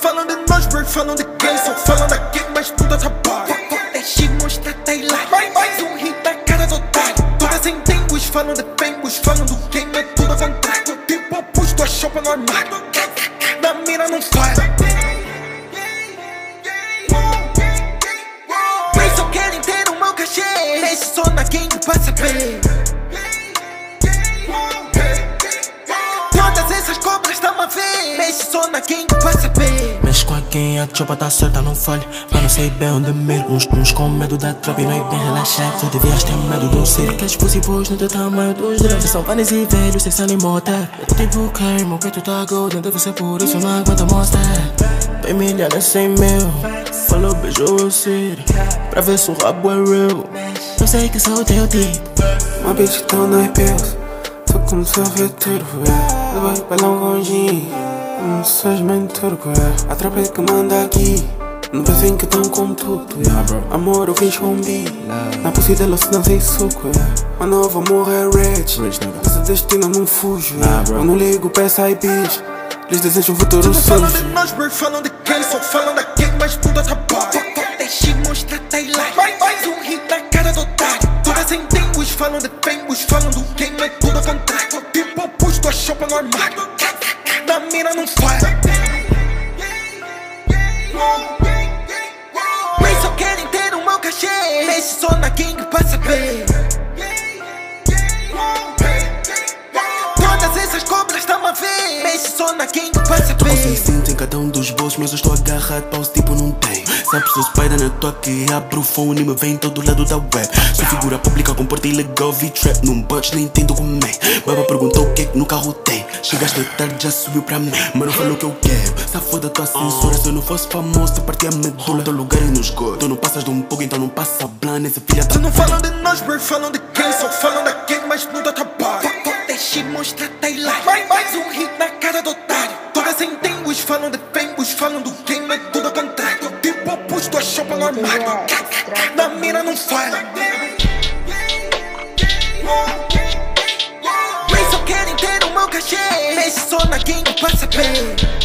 falam de nós, bro, falam de quem? Só falam da game, mas tudo atrapalha. Deixe mostrar highlight, mais um hit na cara do otário. Todas em tempos falam de pengos, falam do game, é tudo ao contrário. Tipo opusto a chopa no armário, na mira não falha. Mas só querem ter o meu cachê, deixe só na game pra saber. Todas essas cobras tão a ver, deixe só na game pra saber. Mexe com quem a chopa tá certa, não falha. Mas não sei bem onde miro. Uns com medo da tropa e não é bem relaxado. Só devias ter medo do ser. Queres possíveis no teu tamanho dos drogas. São vanes e velhos, sexo e motel. Eu tipo queimo, meu peito tá golden. Deve ser por isso, não aguenta mostrar. Tem milhares, 100 mil. Falou, beijou eu Siri. Pra ver se o rabo é real. Eu sei que sou o teu tipo. Uma bitch que tão na pills. Só começou a ver tudo, vai balão longinho. Pessoas bem turco, a tropa é que manda aqui. No pezinho que tão com tudo, amor eu fiz com bi. Na pussy dela se não sei suco, mano eu vou morrer rich. Esse destino não fujo, eu não ligo pra essa bitch. Eles desejam um futuro sujo. Falam de nós, bro, falam de quem? Só falam da game, mas tudo atrapalha. Deixe mostrar highlight, mais um hit na cara do otário. Todas em tempos falam de pengos, falam do game, é tudo ao contrário. Tipo opusto a chopa no armário, na mira não falha. Mas só querem ter o meu cachê, deixe só na gang pra saber. Todas essas cobras tão a ver, deixe só na gang pra saber. Tô com 600 em cada um dos bolsos, mas eu estou agarrado, pausa tipo não tem. Sabes, sou spider na tua que abro o phone e me vem todo lado da web. Sou figura pública com porta ilegal, vi trap num budge, nem entendo como é. Baba perguntou o que é que no carro tem. Chegaste tarde, já subiu pra mim, mas não falou o que eu quero. Se foda tua censura, se eu não fosse famoso, tu partia a medula. Teu lugar é no esgoto, tu não passas de um pouco, então não passa blana, esse filha da... Não falam de nós, bro, falam de quem? Só falam da game, mas tudo atrapalha. Deixe mostrar highlight, mais um hit na cara do otário. Todas em tempos falam de pengos, falam do game, é tudo ao contrário. Tipo opusto a chopa no armário, na mira não falha. Mas só querem ter o meu cachê, deixe só na game pra saber.